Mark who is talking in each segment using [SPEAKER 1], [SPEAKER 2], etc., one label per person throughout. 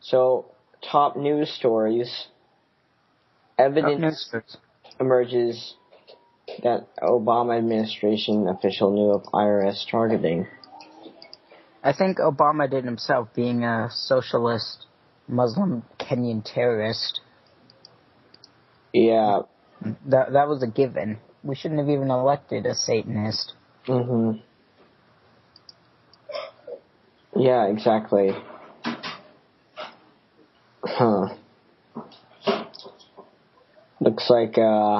[SPEAKER 1] So, top news stories. Evidence emerges that Obama administration official knew of IRS targeting.
[SPEAKER 2] I think Obama did himself, being a socialist Muslim Kenyan terrorist.
[SPEAKER 1] Yeah.
[SPEAKER 2] That was a given. We shouldn't have even elected a Satanist.
[SPEAKER 1] Mm-hmm. Yeah, exactly. Huh. Looks like,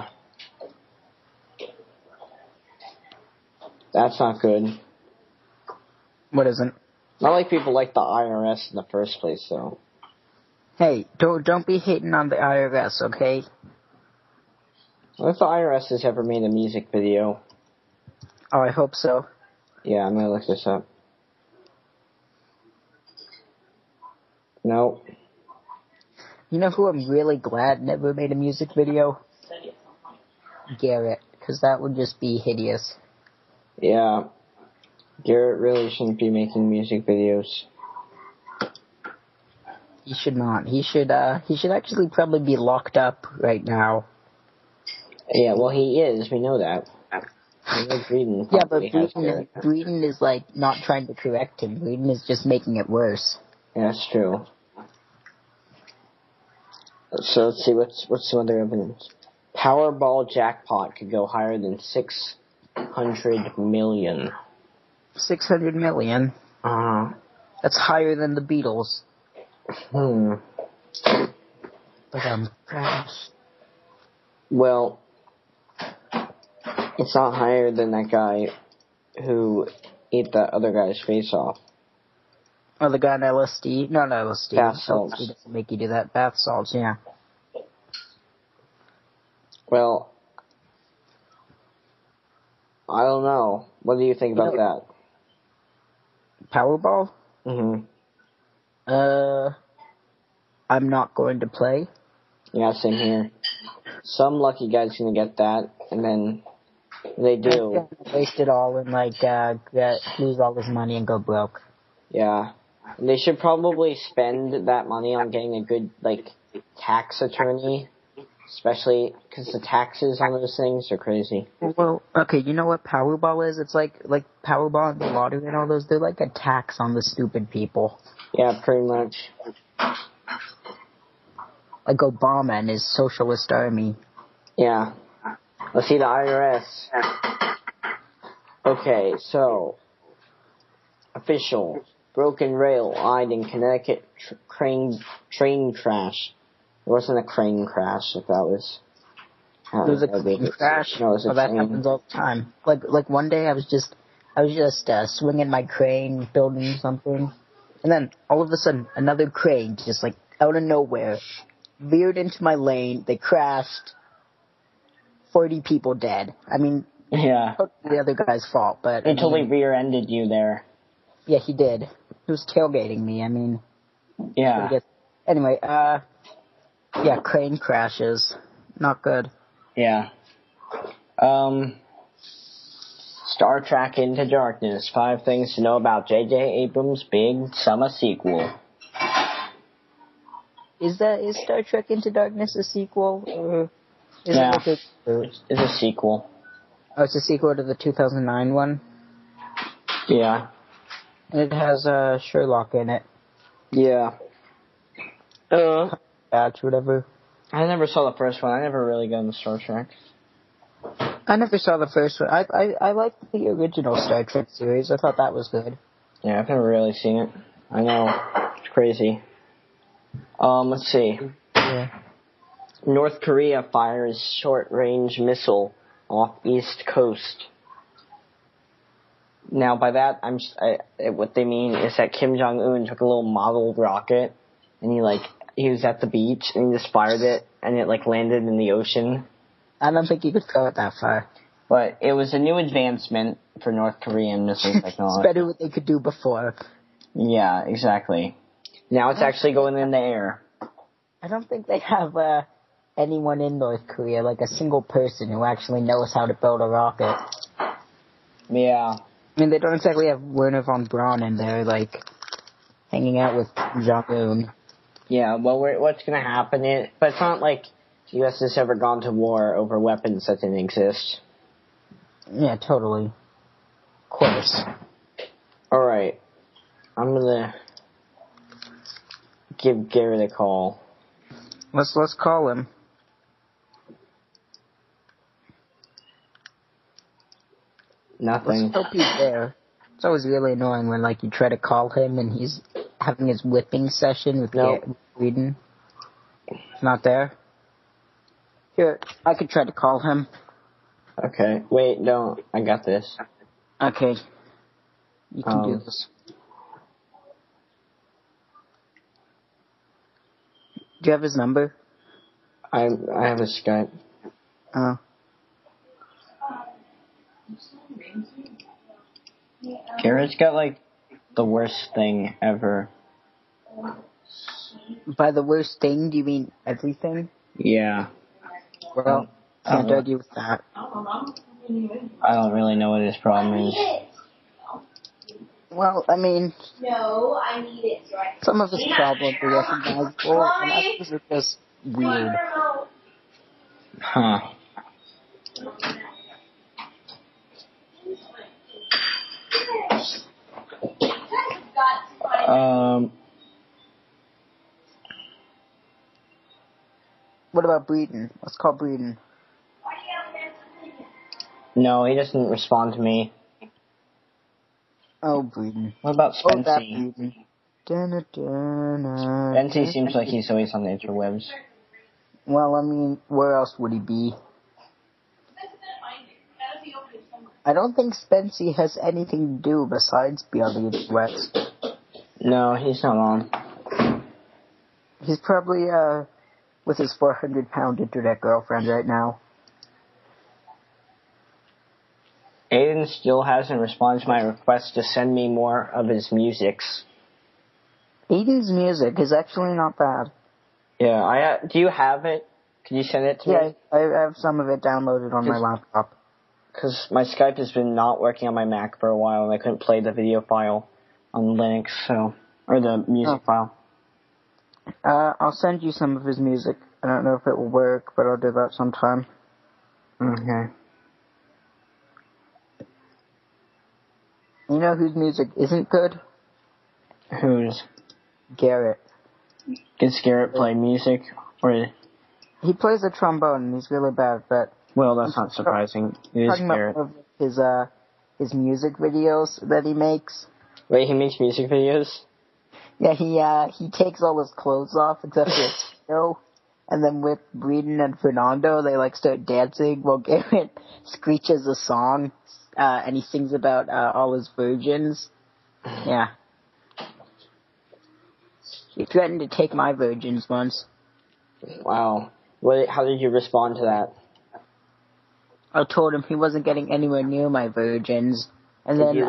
[SPEAKER 1] that's not good.
[SPEAKER 2] What isn't?
[SPEAKER 1] Not like people like the IRS in the first place, though.
[SPEAKER 2] Hey, don't be hating on the IRS, okay?
[SPEAKER 1] What if the IRS has ever made a music video?
[SPEAKER 2] Oh, I hope so.
[SPEAKER 1] Yeah, I'm gonna look this up. No.
[SPEAKER 2] You know who I'm really glad never made a music video? Garrett, because that would just be hideous.
[SPEAKER 1] Yeah. Garrett really shouldn't be making music videos.
[SPEAKER 2] He should not. He should actually probably be locked up right now.
[SPEAKER 1] Yeah, well, he is. We know that. Breeden
[SPEAKER 2] yeah, but Breeden is, like, not trying to correct him. Breeden is just making it worse.
[SPEAKER 1] Yeah, that's true. So, let's see, what's some other evidence? Powerball jackpot could go higher than 600 million.
[SPEAKER 2] 600 million? That's higher than the Beatles. But, crash.
[SPEAKER 1] Well, it's not higher than that guy who ate that other guy's face off.
[SPEAKER 2] Oh, the guy on LSD? No, not LSD.
[SPEAKER 1] Bath salts.
[SPEAKER 2] LSD doesn't make you do that. Bath salts, yeah.
[SPEAKER 1] Well, I don't know. What do you think about that?
[SPEAKER 2] Powerball?
[SPEAKER 1] Mm-hmm.
[SPEAKER 2] I'm not going to play.
[SPEAKER 1] Yeah, same here. Some lucky guy's gonna get that, and then they do.
[SPEAKER 2] Waste it all and, lose all his money and go broke.
[SPEAKER 1] Yeah. They should probably spend that money on getting a good, tax attorney. Especially because the taxes on those things are crazy.
[SPEAKER 2] Well, okay, you know what Powerball is? It's like Powerball and the lottery and all those. They're like a tax on the stupid people.
[SPEAKER 1] Yeah, pretty much.
[SPEAKER 2] Like Obama and his socialist army.
[SPEAKER 1] Yeah. Let's see the IRS. Okay, so. Official. Broken rail eyed in Connecticut train crash. It wasn't a crane crash, if that was...
[SPEAKER 2] It was a crane crash?
[SPEAKER 1] No, it was a
[SPEAKER 2] that
[SPEAKER 1] train.
[SPEAKER 2] happens all the time. Like one day I was just swinging my crane, building something, and then all of a sudden another crane just out of nowhere veered into my lane. They crashed. 40 people dead. I mean,
[SPEAKER 1] yeah,
[SPEAKER 2] the other guy's fault, but
[SPEAKER 1] he totally rear-ended you there.
[SPEAKER 2] Yeah, he did. He was tailgating me. I mean,
[SPEAKER 1] yeah.
[SPEAKER 2] Anyway, yeah, crane crashes. Not good.
[SPEAKER 1] Yeah. Star Trek Into Darkness. 5 things to know about J.J. Abrams' big summer sequel.
[SPEAKER 2] Is Star Trek Into Darkness a sequel? Or is
[SPEAKER 1] it it's a sequel.
[SPEAKER 2] Oh, it's a sequel to the 2009 one?
[SPEAKER 1] Yeah.
[SPEAKER 2] It has Sherlock in it.
[SPEAKER 1] Yeah.
[SPEAKER 2] Batch, whatever.
[SPEAKER 1] I never saw the first one. I never really got into Star Trek.
[SPEAKER 2] I never saw the first one. I liked the original Star Trek series. I thought that was good.
[SPEAKER 1] Yeah, I've never really seen it. I know. It's crazy. Let's see.
[SPEAKER 2] Yeah.
[SPEAKER 1] North Korea fires short-range missile off East Coast. Now, by that, what they mean is that Kim Jong-un took a little model rocket, and he was at the beach, and he just fired it, and it, landed in the ocean.
[SPEAKER 2] I don't think you could throw it that far.
[SPEAKER 1] But it was a new advancement for North Korean missile technology.
[SPEAKER 2] It's better what they could do before.
[SPEAKER 1] Yeah, exactly. Now it's actually going in the air.
[SPEAKER 2] I don't think they have anyone in North Korea, a single person who actually knows how to build a rocket.
[SPEAKER 1] Yeah.
[SPEAKER 2] I mean, they don't exactly have Werner von Braun in there, hanging out with Jong-un.
[SPEAKER 1] Yeah, well, what's going to happen is, but it's not like the U.S. has ever gone to war over weapons that didn't exist.
[SPEAKER 2] Yeah, totally. Of course.
[SPEAKER 1] Alright. I'm gonna give Garrett a call.
[SPEAKER 2] Let's call him.
[SPEAKER 1] Nothing.
[SPEAKER 2] Let's hope he's there. It's always really annoying when, like, you try to call him and he's having his whipping session with Breeden. He's not there. Here, I could try to call him.
[SPEAKER 1] Okay. Wait, don't. I got this.
[SPEAKER 2] Okay. You can do this. Do you have his number?
[SPEAKER 1] I have a Skype.
[SPEAKER 2] Oh.
[SPEAKER 1] Garrett's got, like, the worst thing ever.
[SPEAKER 2] By the worst thing, do you mean everything?
[SPEAKER 1] Yeah.
[SPEAKER 2] Well, can't argue with that.
[SPEAKER 1] I don't really know what his problem is.
[SPEAKER 2] Well, I mean, some of his problems are recognizable, and others are just weird.
[SPEAKER 1] Huh.
[SPEAKER 2] What about Breeden? Let's call Breeden.
[SPEAKER 1] No, he doesn't respond to me.
[SPEAKER 2] Oh, Breeden.
[SPEAKER 1] What about Spency?
[SPEAKER 2] Oh, that Breeden.
[SPEAKER 1] Spency seems like he's always on the interwebs.
[SPEAKER 2] Well, I mean, where else would he be? I don't think Spency has anything to do besides be on the interwebs.
[SPEAKER 1] No, he's not on.
[SPEAKER 2] He's probably, with his 400-pound internet girlfriend right now.
[SPEAKER 1] Aiden still hasn't responded to my request to send me more of his musics.
[SPEAKER 2] Aiden's music is actually not bad.
[SPEAKER 1] Yeah, do you have it? Can you send it to me?
[SPEAKER 2] Yeah, I have some of it downloaded on my laptop.
[SPEAKER 1] Because my Skype has been not working on my Mac for a while, and I couldn't play the video file on Linux, or the music file.
[SPEAKER 2] I'll send you some of his music. I don't know if it will work, but I'll do that sometime.
[SPEAKER 1] Okay.
[SPEAKER 2] You know whose music isn't good?
[SPEAKER 1] Whose?
[SPEAKER 2] Garrett.
[SPEAKER 1] Does Garrett play music? Or...
[SPEAKER 2] He plays the trombone, and he's really bad, but...
[SPEAKER 1] Well, that's not surprising. It is Garrett.
[SPEAKER 2] About his music videos that he makes.
[SPEAKER 1] Wait, he makes music videos?
[SPEAKER 2] Yeah, he takes all his clothes off except for his show, and then with Breeden and Fernando, they like start dancing while Garrett screeches a song, and he sings about all his virgins. Yeah. He threatened to take my virgins once.
[SPEAKER 1] Wow. How did you respond to that?
[SPEAKER 2] I told him he wasn't getting anywhere near my virgins, and then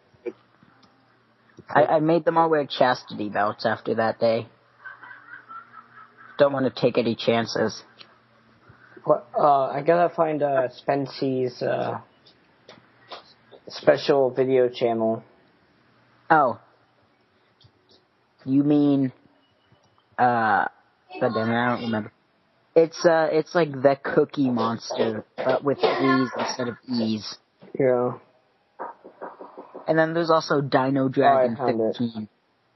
[SPEAKER 2] I made them all wear chastity belts after that day. Don't want to take any chances.
[SPEAKER 1] I gotta find Spency's special video channel.
[SPEAKER 2] Oh. You mean, God damn it, I don't remember. It's like the Cookie Monster, but with E's instead of E's.
[SPEAKER 1] Yeah.
[SPEAKER 2] And then there's also Dino Dragon 15.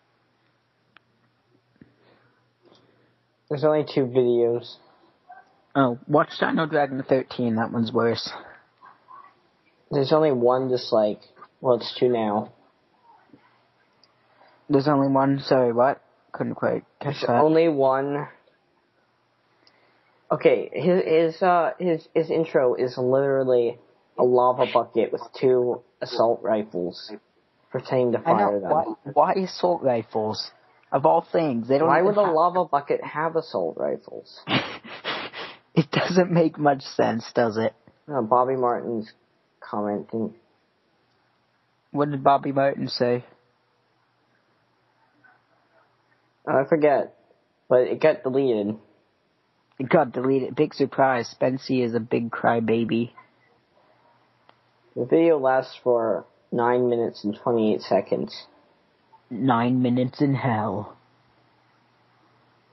[SPEAKER 1] There's only 2 videos.
[SPEAKER 2] Oh, watch Dino Dragon 13, that one's worse.
[SPEAKER 1] There's only one dislike. Well, it's 2 now.
[SPEAKER 2] There's only one? Sorry, what? Couldn't quite catch that.
[SPEAKER 1] Only one. Okay, his intro is literally a lava bucket with 2 assault rifles pretending to fire them.
[SPEAKER 2] Why assault rifles? Of all things, they don't.
[SPEAKER 1] Why would a lava bucket have assault rifles?
[SPEAKER 2] It doesn't make much sense, does it?
[SPEAKER 1] Bobby Martin's commenting.
[SPEAKER 2] What did Bobby Martin say?
[SPEAKER 1] I forget, but it got deleted.
[SPEAKER 2] It got deleted. Big surprise. Spency is a big crybaby.
[SPEAKER 1] The video lasts for 9 minutes and 28 seconds.
[SPEAKER 2] 9 minutes in hell.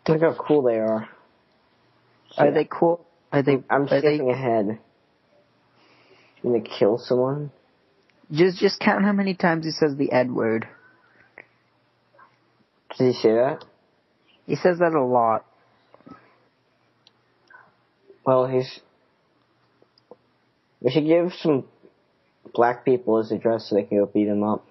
[SPEAKER 1] Look how cool they are.
[SPEAKER 2] Are they cool?
[SPEAKER 1] I'm skipping ahead. You gonna kill someone?
[SPEAKER 2] Just count how many times he says the N word.
[SPEAKER 1] Did he say that?
[SPEAKER 2] He says that a lot.
[SPEAKER 1] Well, we should give some black people his address so they can go beat him up.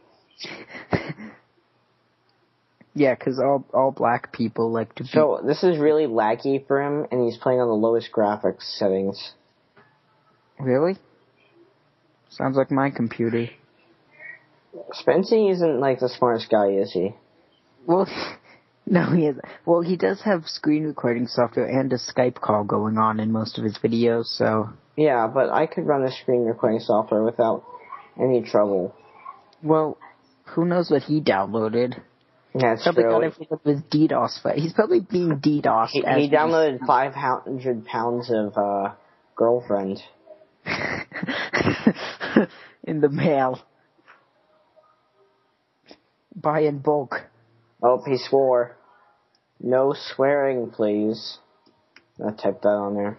[SPEAKER 2] Yeah, because all black people like to beat.
[SPEAKER 1] So, this is really laggy for him, and he's playing on the lowest graphics settings.
[SPEAKER 2] Really? Sounds like my computer.
[SPEAKER 1] Spency isn't like the smartest guy, is he?
[SPEAKER 2] Well, no, he isn't. Well, he does have screen recording software and a Skype call going on in most of his videos, so...
[SPEAKER 1] Yeah, but I could run the screen recording software without any trouble.
[SPEAKER 2] Well, who knows what he downloaded?
[SPEAKER 1] Yeah, it's
[SPEAKER 2] probably
[SPEAKER 1] true.
[SPEAKER 2] got it from his DDoS fight. He's probably being DDoSed.
[SPEAKER 1] He downloaded 500 pounds of girlfriend.
[SPEAKER 2] In the mail. Buy in bulk.
[SPEAKER 1] Oh, he swore. No swearing, please. I typed that on there.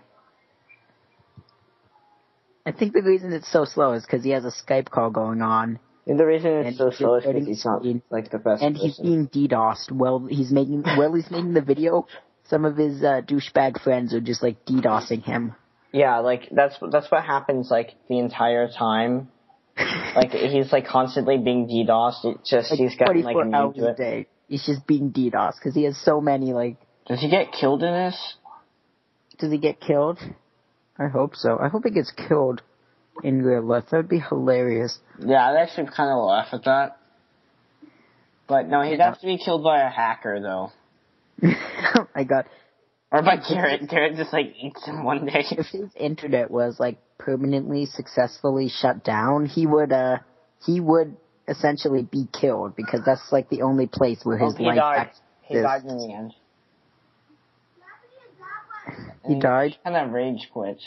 [SPEAKER 2] I think the reason it's so slow is because he has a Skype call going on.
[SPEAKER 1] And the reason it's so slow is because he's not like the best.
[SPEAKER 2] And he's being DDoSed while he's making the video. Some of his douchebag friends are just like DDoSing him.
[SPEAKER 1] Yeah, like that's what happens like the entire time. Like he's like constantly being DDoSed. It's just like, he's gotten like immune to it.
[SPEAKER 2] A day. He's just being DDoSed because he has so many like.
[SPEAKER 1] Does he get killed in this?
[SPEAKER 2] Does he get killed? I hope so. I hope he gets killed in real life. That would be hilarious.
[SPEAKER 1] Yeah, I'd actually kind of laugh at that. But no, he'd have to be killed by a hacker, though.
[SPEAKER 2] Oh my god.
[SPEAKER 1] Or by Garrett. Garrett just, like, eats him one day.
[SPEAKER 2] If his internet was, like, permanently, successfully shut down, he would essentially be killed, because that's, like, the only place where his life exists.
[SPEAKER 1] He died in the end.
[SPEAKER 2] He died?
[SPEAKER 1] He kind of rage quit.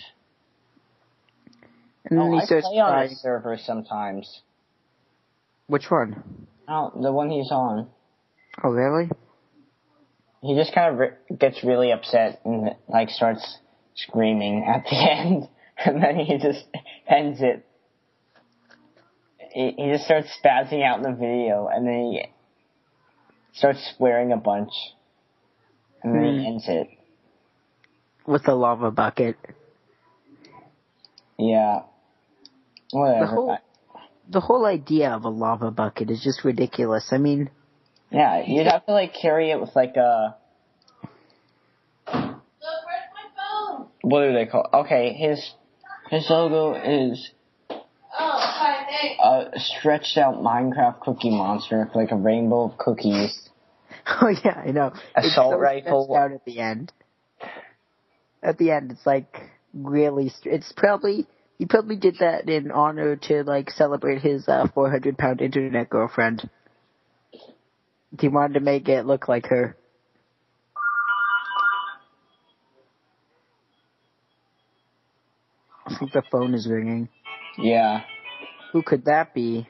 [SPEAKER 2] And then he starts
[SPEAKER 1] play on his server sometimes.
[SPEAKER 2] Which one?
[SPEAKER 1] Oh, the one he's on.
[SPEAKER 2] Oh, really?
[SPEAKER 1] He just kind of gets really upset and, like, starts screaming at the end. And then he just ends it. He just starts spazzing out in the video. And then he starts swearing a bunch. And then he ends it.
[SPEAKER 2] With the lava bucket.
[SPEAKER 1] Yeah. Whatever.
[SPEAKER 2] The whole idea of a lava bucket is just ridiculous. I mean...
[SPEAKER 1] Yeah, you'd have to, like, carry it with, like, a...
[SPEAKER 3] Look, where's my phone?
[SPEAKER 1] What do they call it? Okay, his logo is...
[SPEAKER 3] Oh, hi, thanks.
[SPEAKER 1] A stretched out Minecraft cookie monster with, like, a rainbow of cookies.
[SPEAKER 2] Oh, yeah, I know.
[SPEAKER 1] Assault rifle.
[SPEAKER 2] Stretched out at the end. At the end, it's, like, really... It's probably... He probably did that in honor to, like, celebrate his 400-pound internet girlfriend. He wanted to make it look like her. I think the phone is ringing.
[SPEAKER 1] Yeah.
[SPEAKER 2] Who could that be?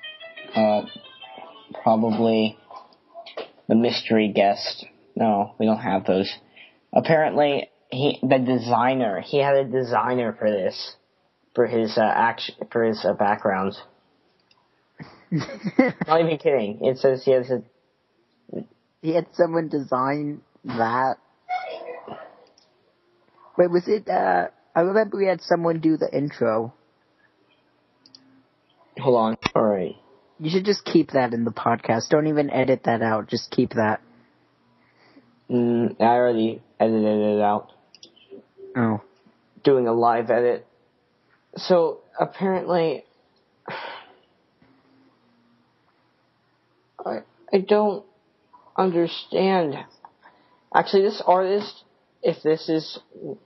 [SPEAKER 1] Probably the mystery guest. No, we don't have those. Apparently, he had a designer for this. For his background. Not even kidding. It says
[SPEAKER 2] he had someone design that. Wait, was it? I remember we had someone do the intro.
[SPEAKER 1] Hold on. All right.
[SPEAKER 2] You should just keep that in the podcast. Don't even edit that out. Just keep that.
[SPEAKER 1] I already edited it out.
[SPEAKER 2] Oh.
[SPEAKER 1] Doing a live edit. So, apparently, I don't understand. Actually, this artist, if this is...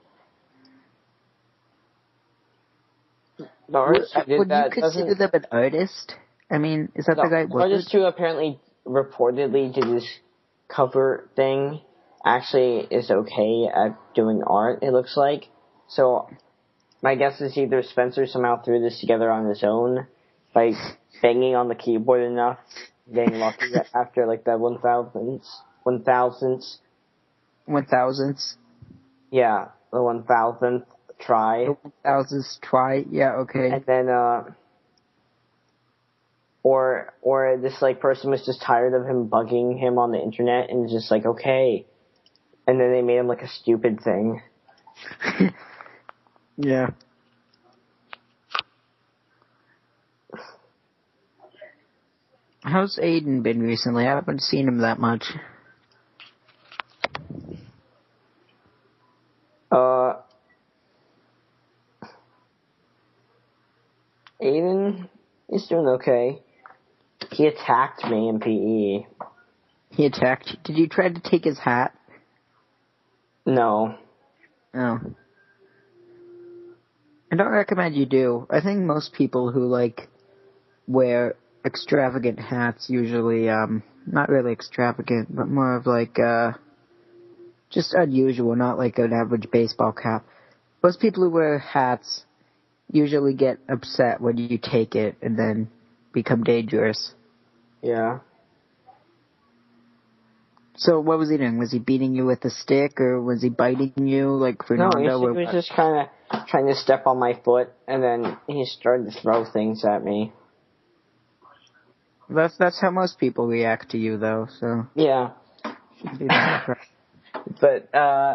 [SPEAKER 1] The artist who did
[SPEAKER 2] would
[SPEAKER 1] that
[SPEAKER 2] you consider them an artist? I mean, is that the right word?
[SPEAKER 1] The artist who apparently reportedly did this cover thing actually is okay at doing art, it looks like. So... My guess is either Spencer somehow threw this together on his own by banging on the keyboard enough, getting lucky after like the 1000th
[SPEAKER 2] 1,000th.
[SPEAKER 1] Yeah, the 1,000th try.
[SPEAKER 2] The 1,000th try. Yeah. Okay.
[SPEAKER 1] And then, or this like person was just tired of him bugging him on the internet and just like, okay. And then they made him like a stupid thing.
[SPEAKER 2] Yeah. How's Aiden been recently? I haven't seen him that much.
[SPEAKER 1] Aiden is doing okay. He attacked me in PE.
[SPEAKER 2] He attacked you. Did you try to take his hat?
[SPEAKER 1] No.
[SPEAKER 2] Oh. I don't recommend you do. I think most people who, like, wear extravagant hats usually, not really extravagant, but more of like, just unusual, not like an average baseball cap. Most people who wear hats usually get upset when you take it and then become dangerous.
[SPEAKER 1] Yeah.
[SPEAKER 2] So what was he doing? Was he beating you with a stick, or was he biting you like Fernando?
[SPEAKER 1] No, he was just kind of trying to step on my foot, and then he started to throw things at me.
[SPEAKER 2] That's how most people react to you, though. So
[SPEAKER 1] yeah. But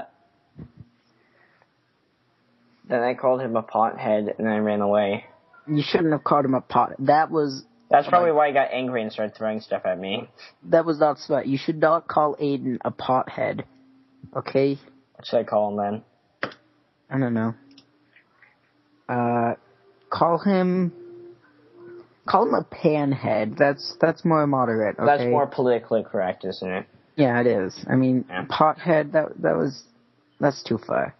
[SPEAKER 1] then I called him a pothead, and I ran away.
[SPEAKER 2] You shouldn't have called him a pot.
[SPEAKER 1] That's probably why he got angry and started throwing stuff at me.
[SPEAKER 2] That was not smart. You should not call Aiden a pothead. Okay?
[SPEAKER 1] What should I call him then?
[SPEAKER 2] I don't know. Call him a panhead. That's more moderate, okay?
[SPEAKER 1] That's more politically correct, isn't it?
[SPEAKER 2] Yeah, it is. I mean,
[SPEAKER 1] yeah.
[SPEAKER 2] Pothead, that's too far.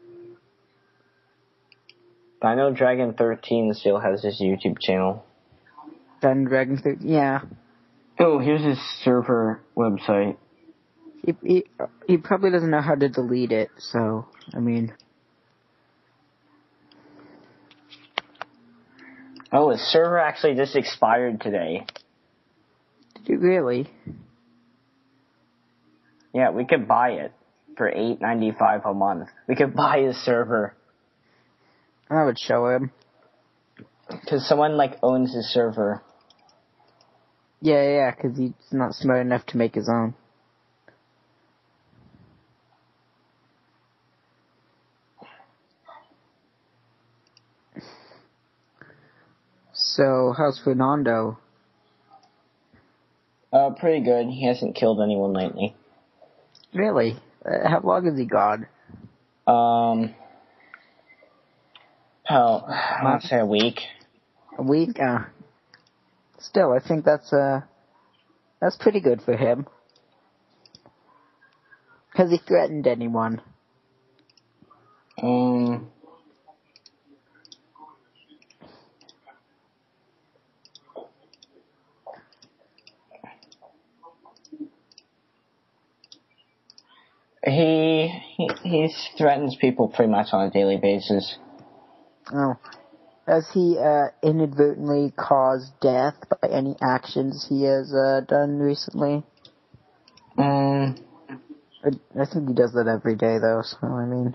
[SPEAKER 1] I know Dragon 13 still has his YouTube channel.
[SPEAKER 2] Dragon 13, yeah.
[SPEAKER 1] Oh, here's his server website.
[SPEAKER 2] He probably doesn't know how to delete it, so, I mean...
[SPEAKER 1] Oh, his server actually just expired today.
[SPEAKER 2] Did it really?
[SPEAKER 1] Yeah, we could buy it for $8.95 a month. We could buy his server.
[SPEAKER 2] I would show him.
[SPEAKER 1] Because someone, like, owns his server.
[SPEAKER 2] Yeah, because he's not smart enough to make his own. So, how's Fernando?
[SPEAKER 1] Pretty good. He hasn't killed anyone lately.
[SPEAKER 2] Really? How long has he gone?
[SPEAKER 1] I want to say a week.
[SPEAKER 2] A week? Still, I think that's pretty good for him. Has he threatened anyone?
[SPEAKER 1] He threatens people pretty much on a daily basis.
[SPEAKER 2] Oh. Has he inadvertently caused death by any actions he has done recently? I think he does that every day, though, so I mean...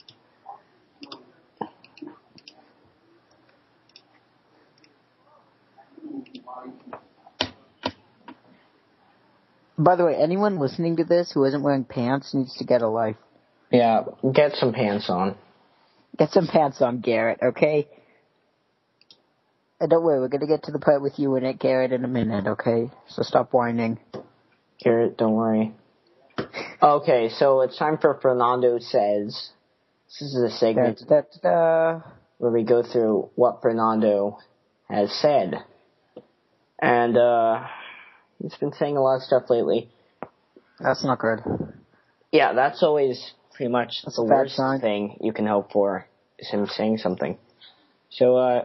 [SPEAKER 2] By the way, anyone listening to this who isn't wearing pants needs to get a life.
[SPEAKER 1] Yeah, get some pants on.
[SPEAKER 2] Get some pants on, Garrett, okay? And don't worry, we're gonna get to the part with you in it, Garrett, in a minute, okay? So stop whining.
[SPEAKER 1] Garrett, don't worry. Okay, so it's time for Fernando Says. This is a segment where we go through what Fernando has said. And, he's been saying a lot of stuff lately.
[SPEAKER 2] That's not good.
[SPEAKER 1] Yeah, that's always pretty much the worst thing you can hope for, is him saying something. So,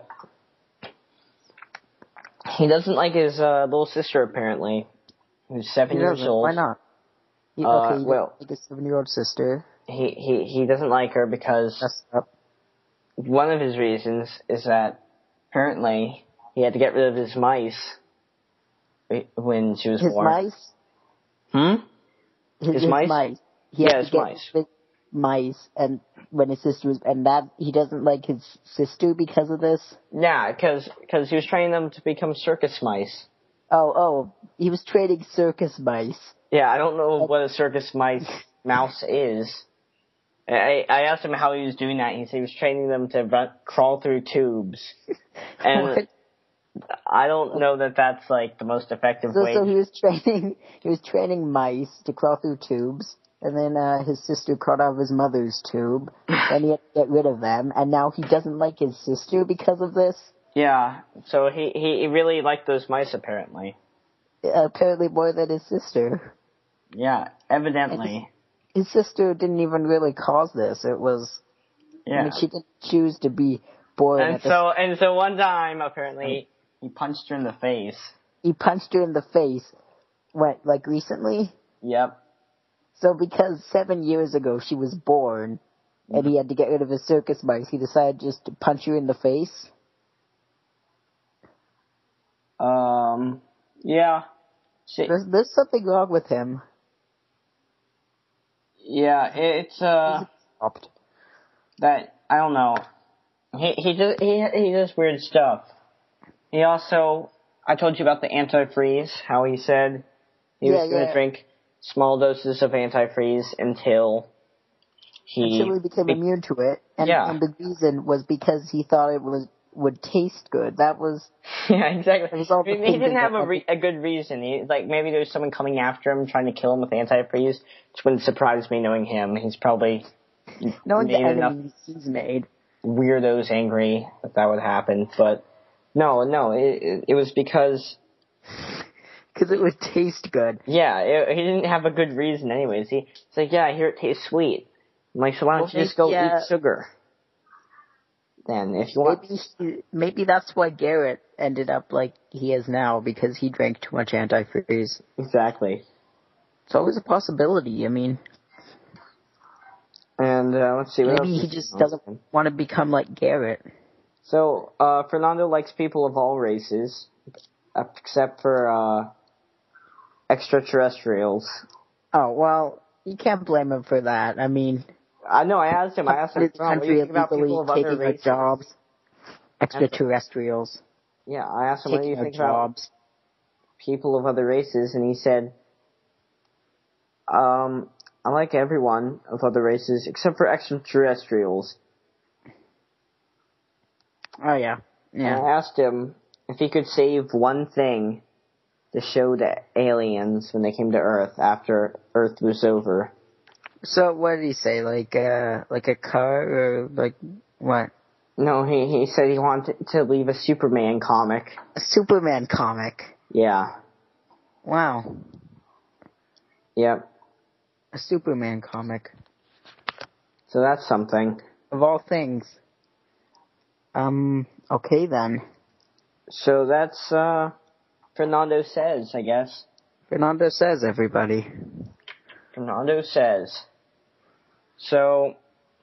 [SPEAKER 1] he doesn't like his little sister, apparently, who's 7 years old.
[SPEAKER 2] Why not? Well, like his 7-year-old sister.
[SPEAKER 1] He doesn't like her because one of his reasons is that apparently he had to get rid of his mice when she was born.
[SPEAKER 2] His mice?
[SPEAKER 1] His mice?
[SPEAKER 2] he had
[SPEAKER 1] Yeah,
[SPEAKER 2] to
[SPEAKER 1] it's
[SPEAKER 2] get
[SPEAKER 1] mice.
[SPEAKER 2] rid of mice, and when his sister was, and that he doesn't like his sister because of this.
[SPEAKER 1] Yeah, because he was training them to become circus mice.
[SPEAKER 2] Oh, he was training circus mice.
[SPEAKER 1] Yeah, I don't know what a circus mouse is. I asked him how he was doing that. He said he was training them to crawl through tubes. And
[SPEAKER 2] What?
[SPEAKER 1] I don't know that that's like the most effective way.
[SPEAKER 2] So he was training mice to crawl through tubes, and then his sister crawled out of his mother's tube, and he had to get rid of them, and now he doesn't like his sister because of this.
[SPEAKER 1] Yeah, so he really liked those mice apparently.
[SPEAKER 2] Apparently more than his sister.
[SPEAKER 1] Yeah, evidently.
[SPEAKER 2] His sister didn't even really cause this. It was,
[SPEAKER 1] Yeah.
[SPEAKER 2] I mean, she didn't choose to be born.
[SPEAKER 1] And so one time apparently he punched her in the face.
[SPEAKER 2] He punched her in the face. What, like recently?
[SPEAKER 1] Yep.
[SPEAKER 2] So because 7 years ago she was born, and he had to get rid of his circus mice, he decided just to punch her in the face?
[SPEAKER 1] Yeah.
[SPEAKER 2] There's something wrong with him.
[SPEAKER 1] Yeah, it's that I don't know. He does weird stuff. He also, I told you about the antifreeze. How he said he was going to drink small doses of antifreeze until he
[SPEAKER 2] became immune to it. And the reason was because he thought it would taste good. That was
[SPEAKER 1] yeah, exactly.
[SPEAKER 2] He
[SPEAKER 1] didn't have a good reason. Maybe there's someone coming after him trying to kill him with antifreeze, which wouldn't surprise me knowing him. He's probably
[SPEAKER 2] knowing the
[SPEAKER 1] enough
[SPEAKER 2] enemies he's made
[SPEAKER 1] weirdos angry that would happen. But no, it was because
[SPEAKER 2] it would taste good.
[SPEAKER 1] Yeah, he didn't have a good reason anyways. He's like, yeah, I hear it tastes sweet. I'm like, so why don't you just go eat sugar? Then, if you want.
[SPEAKER 2] Maybe that's why Garrett ended up like he is now, because he drank too much antifreeze.
[SPEAKER 1] Exactly.
[SPEAKER 2] It's always a possibility, I mean.
[SPEAKER 1] And, let's see.
[SPEAKER 2] Maybe he just doesn't want to become like Garrett.
[SPEAKER 1] So, Fernando likes people of all races, except for, extraterrestrials.
[SPEAKER 2] Oh, well, you can't blame him for that. I mean,
[SPEAKER 1] I know, I asked him, what do you think about people of other races?
[SPEAKER 2] Jobs, extraterrestrials.
[SPEAKER 1] Yeah, I asked him, what do you think about people of other races? And he said, I like everyone of other races, except for extraterrestrials.
[SPEAKER 2] Oh, yeah.
[SPEAKER 1] And I asked him if he could save one thing to show the aliens when they came to Earth after Earth was over.
[SPEAKER 2] So what did he say? Like a car, or like what?
[SPEAKER 1] No, he said he wanted to leave a Superman comic.
[SPEAKER 2] A Superman comic?
[SPEAKER 1] Yeah.
[SPEAKER 2] Wow.
[SPEAKER 1] Yep.
[SPEAKER 2] A Superman comic.
[SPEAKER 1] So that's something.
[SPEAKER 2] Of all things. Okay then.
[SPEAKER 1] So that's, Fernando Says, I guess.
[SPEAKER 2] Fernando Says, everybody.
[SPEAKER 1] Fernando Says. So,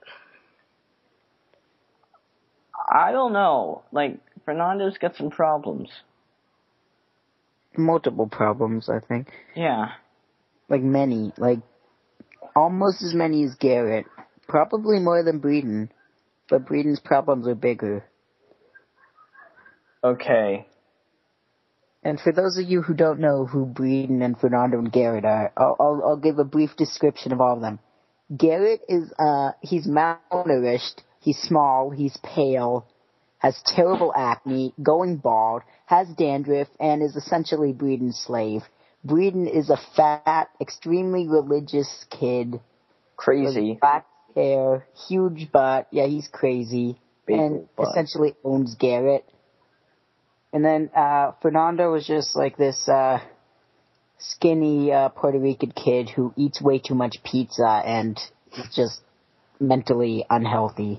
[SPEAKER 1] I don't know. Like, Fernando's got some problems.
[SPEAKER 2] Multiple problems, I think.
[SPEAKER 1] Yeah.
[SPEAKER 2] Like many. Like, almost as many as Garrett. Probably more than Breeden. But Breeden's problems are bigger.
[SPEAKER 1] Okay.
[SPEAKER 2] And for those of you who don't know who Breeden and Fernando and Garrett are, I'll give a brief description of all of them. Garrett is, he's malnourished, he's small, he's pale, has terrible acne, going bald, has dandruff, and is essentially Breeden's slave. Breeden is a fat, extremely religious kid.
[SPEAKER 1] Crazy.
[SPEAKER 2] With black hair, huge butt, yeah, he's crazy.
[SPEAKER 1] Big
[SPEAKER 2] and
[SPEAKER 1] butt.
[SPEAKER 2] Essentially owns Garrett. And then, Fernando was just like this, skinny, Puerto Rican kid who eats way too much pizza and is just mentally unhealthy.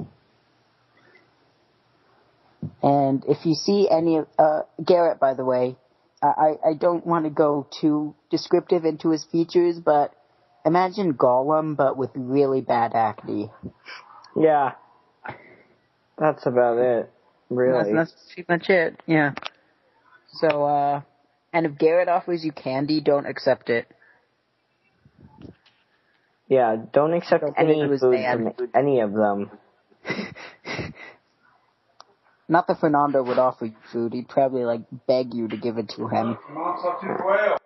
[SPEAKER 2] And if you see any of, Garrett, by the way, I don't want to go too descriptive into his features, but imagine Gollum, but with really bad acne.
[SPEAKER 1] Yeah. That's about it. Really?
[SPEAKER 2] That's pretty much it, yeah. So, and if Garrett offers you candy, don't accept it.
[SPEAKER 1] Yeah, don't accept
[SPEAKER 2] Don't
[SPEAKER 1] any
[SPEAKER 2] think it was
[SPEAKER 1] food
[SPEAKER 2] bad.
[SPEAKER 1] from any of them.
[SPEAKER 2] Not that Fernando would offer you food. He'd probably, like, beg you to give it to him.
[SPEAKER 4] Come on, stop too well.